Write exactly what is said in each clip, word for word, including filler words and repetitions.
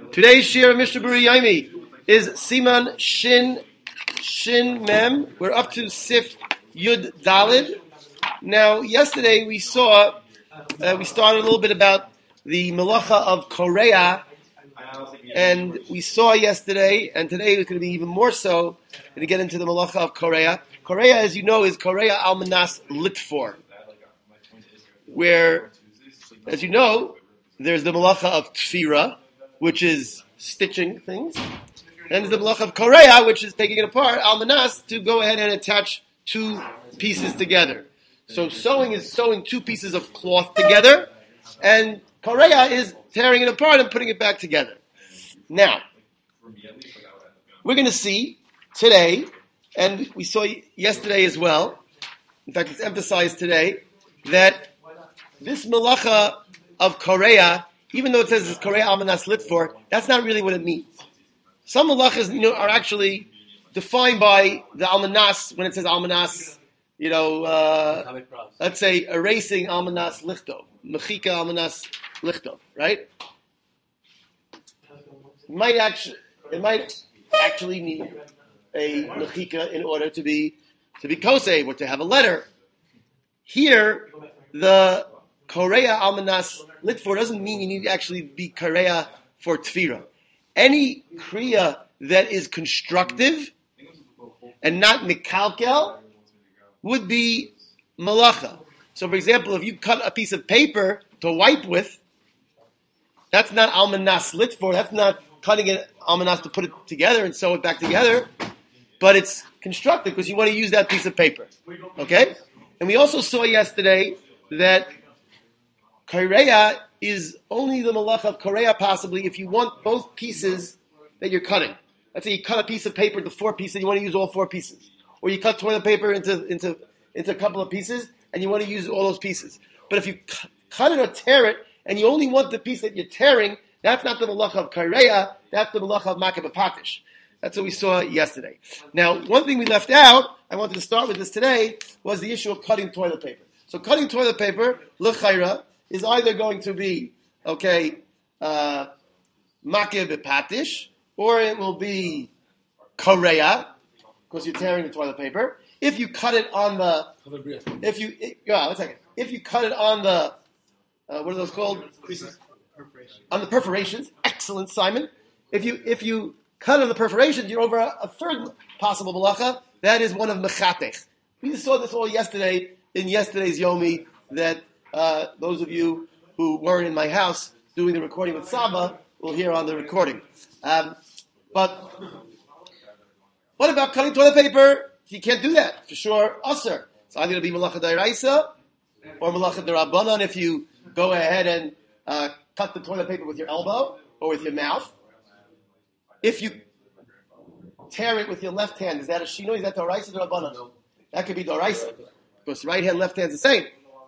Today's Shir of Mishnah Berurah Yomi is Siman Shin Shin Mem. We're up to Sif Yud Dalid. Now, yesterday we saw, uh, we started a little bit about the Malacha of Korea, and we saw yesterday, and today it's going to be even more so, going to get into the Malacha of Korea. Korea, as you know, is Korea Almanas Litfor, where, as you know, there's the Malacha of Tfira, which is stitching things, and there's the Malacha of Korea, which is taking it apart, Almanas, to go ahead and attach two pieces together. So sewing is sewing two pieces of cloth together, and Korea is tearing it apart and putting it back together. Now, we're going to see today, and we saw yesterday as well, in fact it's emphasized today, that this Malacha of Korea, even though it says it's Korea Almanas Litfor, that's not really what it means. Some Malachas, you know, are actually defined by the Almanas, when it says Almanas, you know, uh, let's say erasing Almanas Lichtov, Mechika Almanas Lichtov, right? It might actually, it might actually need a Mechika in order to be to be kosei, or to have a letter. Here, the Korea Almanas Litfor doesn't mean you need to actually be Korea for Tfira. Any Kriya that is constructive and not Mikalkel would be Malacha. So, for example, if you cut a piece of paper to wipe with, that's not Almanas Litfor, that's not cutting it Almanas to put it together and sew it back together, but it's constructive because you want to use that piece of paper. Okay? And we also saw yesterday that Korea is only the Malacha of Korea possibly if you want both pieces that you're cutting. Let's say you cut a piece of paper into four pieces and you want to use all four pieces. Or you cut toilet paper into, into, into a couple of pieces and you want to use all those pieces. But if you cu- cut it or tear it and you only want the piece that you're tearing, that's not the Malacha of Korea, that's the Malacha of Makeh B'Patish. That's what we saw yesterday. Now, one thing we left out, I wanted to start with this today, was the issue of cutting toilet paper. So cutting toilet paper, l'chaira, is either going to be, okay, uh, Makeh B'Patish, or it will be Korea, because you're tearing the toilet paper. If you cut it on the, if you, it, yeah, one second. If you cut it on the, uh, what are those called? On the perforations. Excellent, Simon. If you, if you cut on the perforations, you're over a, a third possible malacha. That is one of mechatech. We saw this all yesterday in yesterday's Yomi, that uh, those of you who weren't in my house doing the recording with Saba will hear on the recording. Um, but what about cutting toilet paper? You can't do that. For sure, usher. It's either going to be malacha d'oraisa or malacha d'rabbanan if you go ahead and uh, cut the toilet paper with your elbow or with your mouth. If you tear it with your left hand, is that a shinoi? Is that d'oraisa or d'rabbanan? That could be d'oraisa, because right hand, left hand is the same.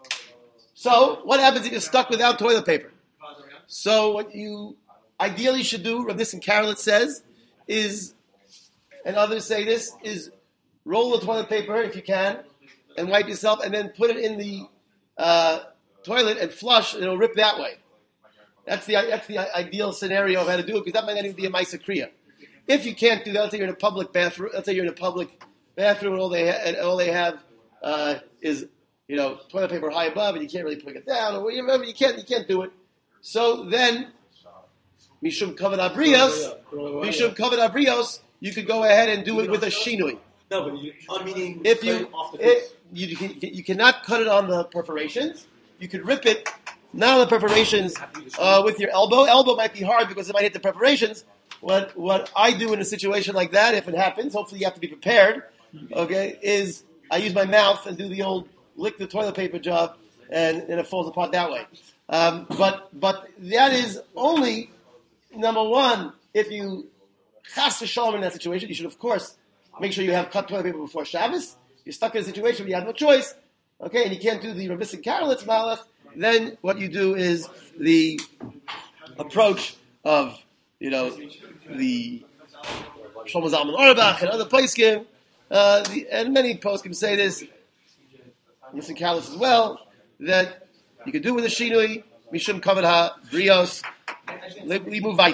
So, what happens if you're stuck without toilet paper? So, what you ideally should do, Rav Nissen Karelitz says, is, and others say this, is roll the toilet paper if you can, and wipe yourself, and then put it in the uh, toilet and flush, and it'll rip that way. That's the that's the ideal scenario of how to do it, because that might not even be a Maisa Kriya. If you can't do that, let's say you're in a public bathroom, let's say you're in a public bathroom, and all they, ha- and all they have uh, is, you know, toilet paper high above, and you can't really put it down, or whatever, you can't, you can't do it. So then, Mishum Kavod Abrios, Mishum Kavod Abrios, you could go ahead and do it with a shinui. No, but you, I'm meaning if you, off the it, you, you, can, you cannot cut it on the perforations. You could rip it, not on the perforations, uh, with your elbow. Elbow might be hard because it might hit the perforations. What what I do in a situation like that, if it happens, hopefully you have to be prepared, okay, is I use my mouth and do the old lick the toilet paper job, and, and it falls apart that way. Um, but but that is only, number one, if you chas v'shalom in that situation, you should of course make sure you have cut toilet paper before Shabbos. You're stuck in a situation where you have no choice, okay, and you can't do the Rav Nissen Karelitz malach. Then what you do is the approach of, you know, the Shlomo Zalman Auerbach and other poskim, uh, the, and many poskim say this, Nissen Karelitz as well, that you can do with a shinui, mishum kavod ha brios, we move weiter.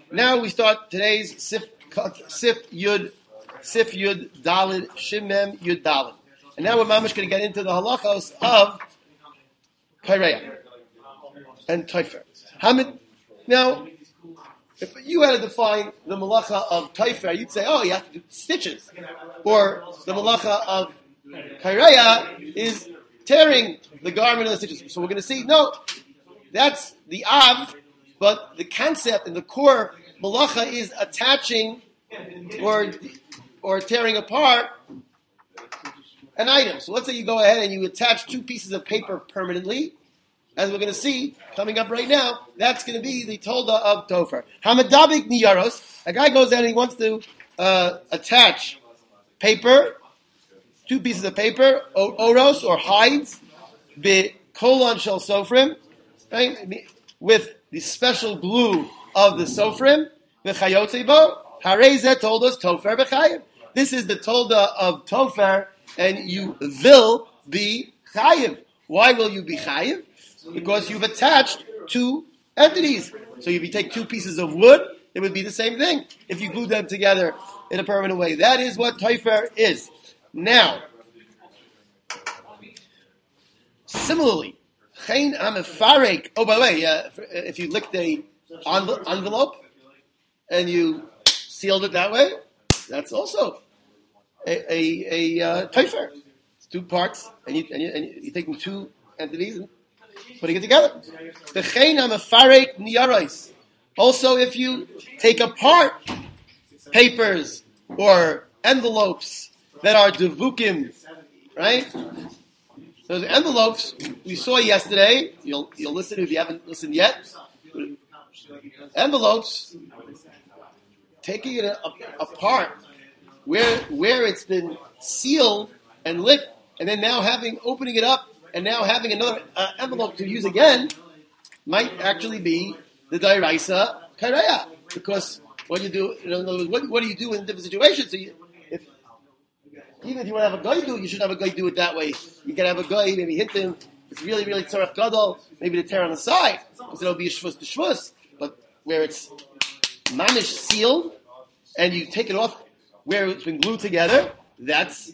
Now we start today's Sif, Sif Yud, Sif Yud Dalid, Shimem Yud Dalid. And now we're mamish going to get into the halachos of Kaireya and Taifer. Now, if you had to define the malacha of Taifer, you'd say, oh, you have to do stitches. Or the malacha of Kaireya is tearing the garment of the stitches. So we're going to see, no, that's the Av, but the concept and the core malacha is attaching or or tearing apart an item. So let's say you go ahead and you attach two pieces of paper permanently, as we're going to see coming up right now. That's going to be the tolda of Topher. Hamadabik niyaros. A guy goes down and he wants to uh, attach paper, two pieces of paper, oros or hides, be kolon shel sofrim, right, with the special glue of the sofrim, v'chayotze bo. Hareze told us Topher v'chayev. This is the tolda of Topher, and you will be chayev. Why will you be chayev? Because you've attached two entities. So if you take two pieces of wood, it would be the same thing if you glue them together in a permanent way. That is what Topher is. Now, similarly, Chain Amefarek. Oh, by the way, uh, if you licked a envelope and you sealed it that way, that's also a a, a uh, Topher. It's two parts, and you and, you, and you're taking two entities and putting it together. The Chain Amefarek niyaros. Also, if you take apart papers or envelopes that are devukim, right? Those envelopes we saw yesterday. You'll you'll listen if you haven't listened yet. Envelopes, taking it a, a, apart, where where it's been sealed and lit, and then now having opening it up and now having another uh, envelope to use again, might actually be the Dairaisa Kaireya, because what you do, you know, what, what do you do in different situations? So you, if even if you want to have a guy do it, you should have a guy do it that way. You can have a guy, maybe hit them. It's really, really tzarech gadol. Maybe to tear on the side, because it'll be a shvus to shvus. But where it's mamish sealed, and you take it off where it's been glued together, that's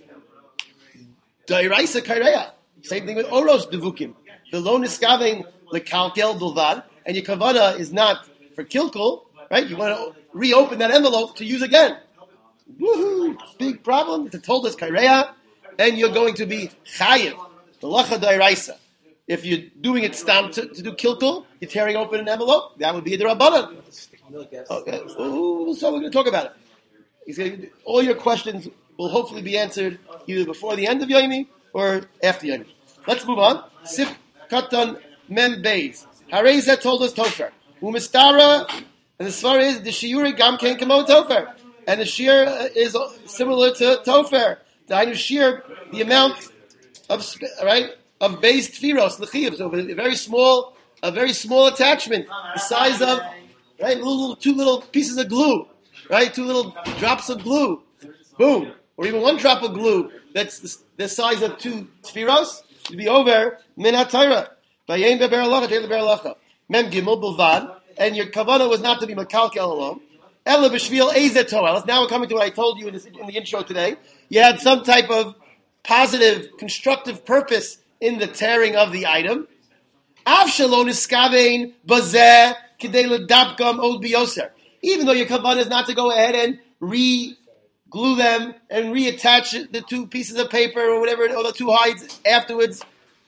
Dairaisa Kaireya. Same thing with oros devukim. The lo niskavein lekalkel bilvad, and your kavana is not for kilkul, right? You want to reopen that envelope to use again. Woohoo! Big problem. It's a toldas Kaireya, and you're going to be chayiv, the lacha dairaisa. If you're doing it stam to, to do kilkul, you're tearing open an envelope, that would be a derabbanan. Okay. Ooh, so we're going to talk about it. He's gonna, all your questions will hopefully be answered either before the end of Yomi or after Yomi. Let's move on. Sif katan mem beis. Hareza told us Topher. Umistara, and the svar is the shiuri gam ken kamo Topher. And the shear is similar to Topher. The shear, the amount of right of base tfiros l'chiyuv, so a very small, a very small attachment, the size of right little, two little pieces of glue, right, two little drops of glue, boom, or even one drop of glue. That's the, the size of two tfiros. To be over min hatayra. Vayem beber halacha, teir beber halacha. Mem gimel bilvad, and your kavana was not to be makalkel alone. Ela b'shvil ezetoel. Now we're coming to what I told you in, this, in the intro today. You had some type of positive, constructive purpose in the tearing of the item. Av shalon iskavein bazeh kidei ledapkam od biyoser. Even though your kavana is not to go ahead and re-glue them and reattach the two pieces of paper or whatever, or the two hides afterwards.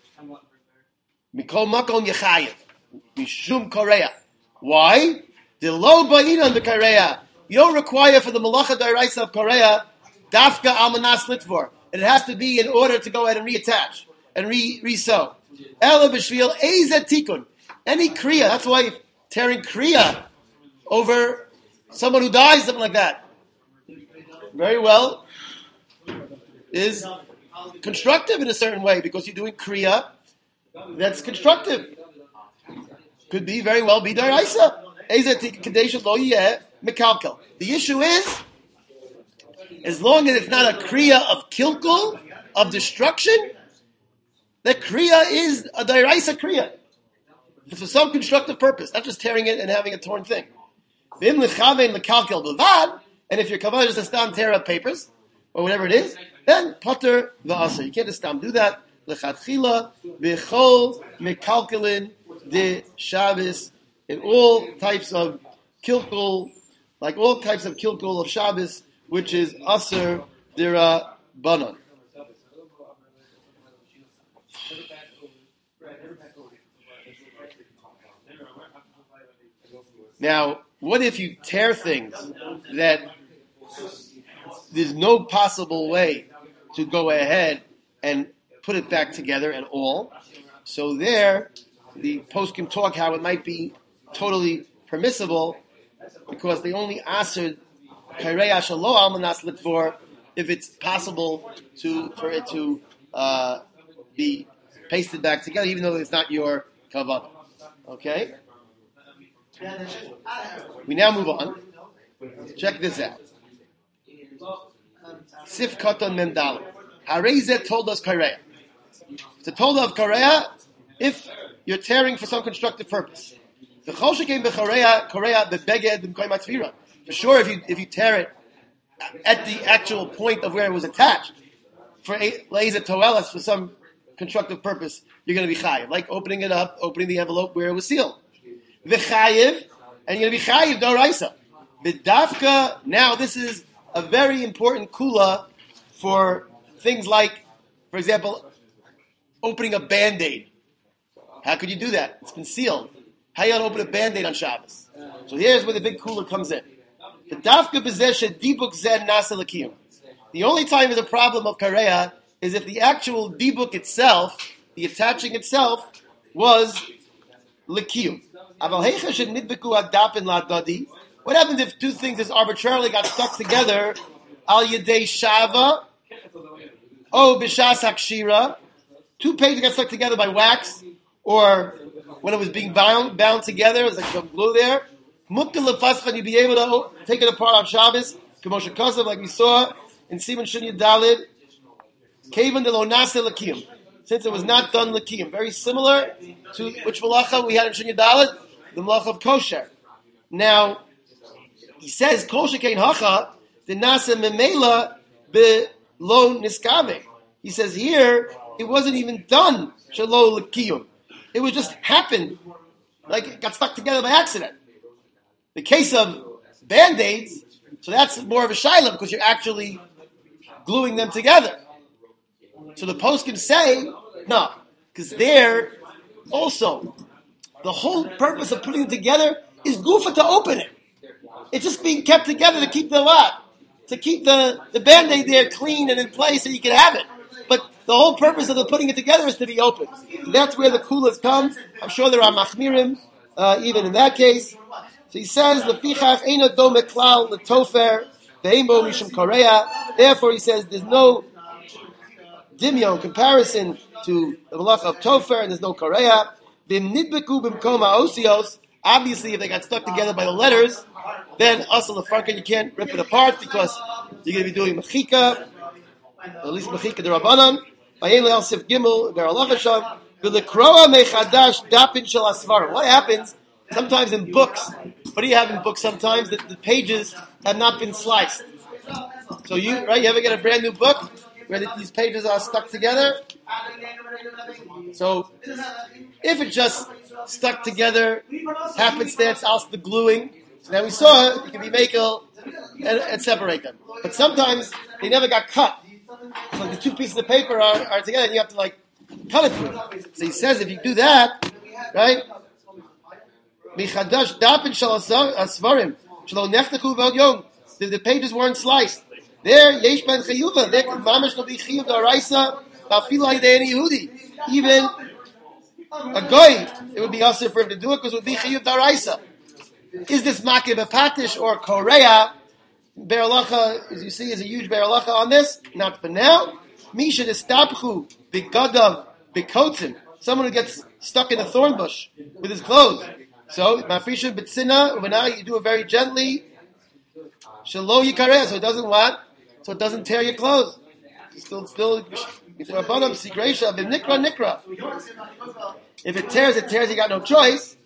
Mikol makom yechayev. Mishum korea. Why? The lo ba'inan b'kareya. You don't require for the malacha dairaisa of Korea dafka almanas litvor. It has to be in order to go ahead and reattach and re resew. Ela b'shvil eizet tikun. Any kriya. That's why tearing kriya over someone who dies, something like that, very well is constructive in a certain way because you're doing kriya that's constructive. Could be very well be dairaisa. The issue is, as long as it's not a kriya of kilkul, of destruction, the kriya is a dairaisa kriya. For some constructive purpose, not just tearing it and having a torn thing. V'im lechavein lekalkel b'vad, and if your kavanah is just a stam tear up papers, or whatever it is, then potter v'asa. You can't just stam do that. Lechatchila v'chol mekalkelin de Shabbos, in all types of kilkul, like all types of kilkul of Shabbos, which is aser dira banon. Now, what if you tear things that there's no possible way to go ahead and put it back together at all? So there, the poskim talk how it might be totally permissible because they only answered kareya shalo almanas litfor if it's possible to for it to uh, be pasted back together, even though it's not your kavanah. Okay. We now move on. Check this out. Sif Katan Mendal. Harezet told us Kareya. It's a told of Kareya if you're tearing for some constructive purpose. The Choshe came Bechareya, Kareya, the Beged, the Koyma Tfira. For sure, if you if you tear it at the actual point of where it was attached, for Leizet Toelas, for some constructive purpose, you're going to be chayiv. Like opening it up, opening the envelope where it was sealed. V'chayiv, and you're going to be chayiv doraisa. V'dafka, now this is a very important kula for things like, for example, opening a Band-Aid. How could you do that? It's been sealed. How you going to open a Band-Aid on Shabbos? So here's where the big kula comes in. V'dafka b'zeh dibuk zeh nasa l'kiyum. The only time there's a problem of kareya is if the actual dibuk itself, the attaching itself, was l'kiyum. What happens if two things just arbitrarily got stuck together? Al yedei shava, oh b'shas hakshira. Two pages got stuck together by wax, or when it was being bound bound together, it was like some glue there. Mukta lefascha, you'd be able to take it apart on Shabbos. K'moshe Kosev, like we saw in Siman Shunya Dalid. Kevan de lo nase l'kiyum, since it was not done l'kiyum. Very similar to which malacha we had in Shunya Dalid. The malacha of kosher. Now, he says, kosher kein hacha, the nasa memela be lo niskave. He says here, it wasn't even done, shalo l'kiyum. It was just happened, like it got stuck together by accident. The case of Band-Aids, so that's more of a shayla because you're actually gluing them together. So the poskim say, no, because there also, the whole purpose of putting it together is gufa to open it. It's just being kept together to keep the what? To keep the, the Band-Aid there clean and in place so you can have it. But the whole purpose of the putting it together is to be open. So that's where the kulas comes. I'm sure there are machmirim, uh, even in that case. So he says, Lefichach eino dome klal letofer ve'emo mishum korea. Therefore, he says, there's no dimyon comparison to the malacha of tofer, and there's no korea. Obviously, if they got stuck together by the letters, then asal lefarka, you can't rip it apart because you're going to be doing mechika, at least mechika derabanan. What happens sometimes in books? What do you have in books sometimes? That the pages have not been sliced. So you, right? You ever get a brand new book where these pages are stuck together? So if it just stuck together, happenstance, also the gluing. So now we saw it, you can be makel and, and separate them. But sometimes they never got cut. So the two pieces of paper are, are together and you have to like cut it through. So he says if you do that, right? The, the pages weren't sliced. There, yesh ben chayuva. There, mamash no be chiyuv daraisa. Ba'afilai de'eni Yehudi. Even a goy, it would be also for him to do it because it would be chiyuv daraisa. Is this makeh b'patish or korea? Beralacha, as you see, is a huge beralacha on this. Not for now. Misha destapchu b'gadav b'kotzim. Someone who gets stuck in a thorn bush with his clothes. So mafrisha b'tzina u'v'nai, you do it very gently. Shalo yikareh, so it doesn't what? So it doesn't tear your clothes. Still, still. If it tears, it tears. You got no choice.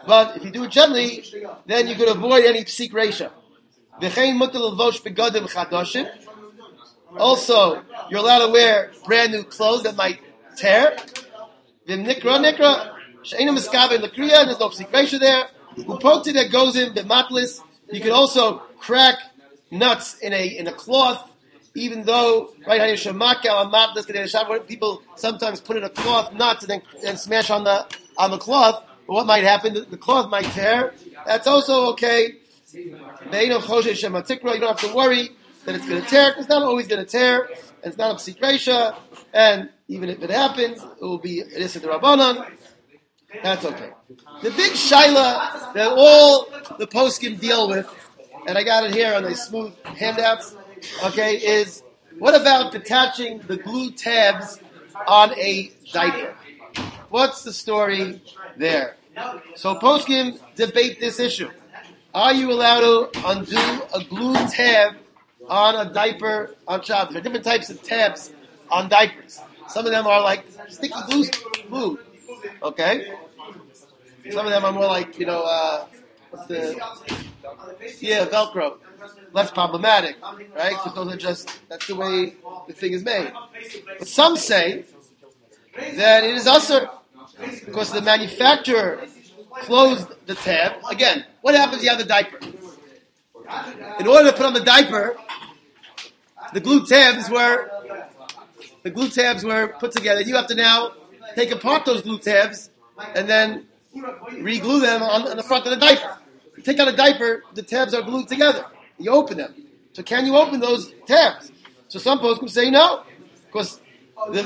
But if you do it gently, then you could avoid any psik reisha. V'chein mutal l'vosh begadim chadoshim. Also, you're allowed to wear brand new clothes that might tear. V'nikra nikra she'enu miskaven l'kriya. There's no psik reisha there. Upoti that goes in b'matlis. You can also crack nuts in a in a cloth. Even though, right, people sometimes put in a cloth nuts and then and smash on the on the cloth. But what might happen? The, the cloth might tear. That's also okay. You don't have to worry that it's going to tear. It's not always going to tear. And it's not a psik reisha. And even if it happens, it will be it is a Rabbanan. That's okay. The big shaila that all the poskim deal with, and I got it here on the smooth handouts. Okay, is what about detaching the glue tabs on a diaper? What's the story there? So poskim debate this issue. Are you allowed to undo a glue tab on a diaper on Shabbos? There are different types of tabs on diapers. Some of them are like sticky glue, glue. Okay? Some of them are more like, you know, uh, what's the, yeah, Velcro. Less problematic, right? Because those are just, that's the way the thing is made. But some say that it is also because the manufacturer closed the tab. Again, what happens if you have the diaper? In order to put on the diaper, the glue tabs were the glue tabs were put together. You have to now take apart those glue tabs and then re-glue them on, on the front of the diaper. You take out a diaper, the tabs are glued together. You open them. So can you open those tabs? So some poskim say no, because the,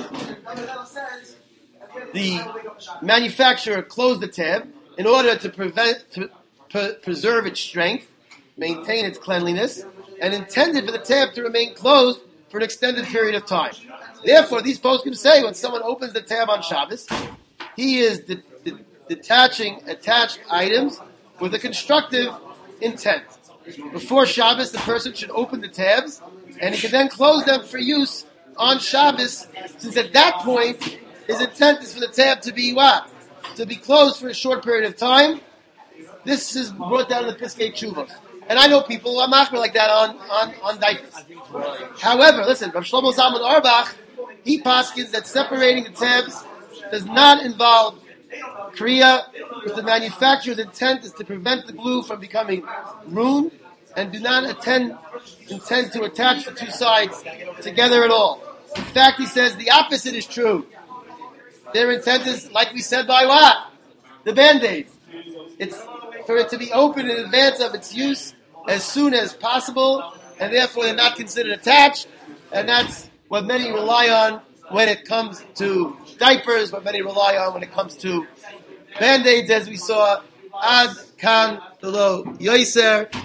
the manufacturer closed the tab in order to prevent to pre- preserve its strength, maintain its cleanliness, and intended for the tab to remain closed for an extended period of time. Therefore, these poskim say when someone opens the tab on Shabbos, he is de- de- detaching attached items with a constructive intent. Before Shabbos, the person should open the tabs, and he can then close them for use on Shabbos, since at that point, his intent is for the tab to be what? To be closed for a short period of time. This is brought down in the Piskei Teshuvos. And I know people who are machmer like that on, on, on diapers. However, listen, Rav Shlomo Zalman Auerbach, he paskins that separating the tabs does not involve Kriya, because the manufacturer's intent is to prevent the glue from becoming ruined and do not attend, intend to attach the two sides together at all. In fact, he says the opposite is true. Their intent is, like we said, by what? The Band-Aid. It's for it to be opened in advance of its use as soon as possible, and therefore they're not considered attached, and that's what many rely on when it comes to diapers, what many rely on when it comes to Band-Aids, as we saw. Ad kan lo yoiser.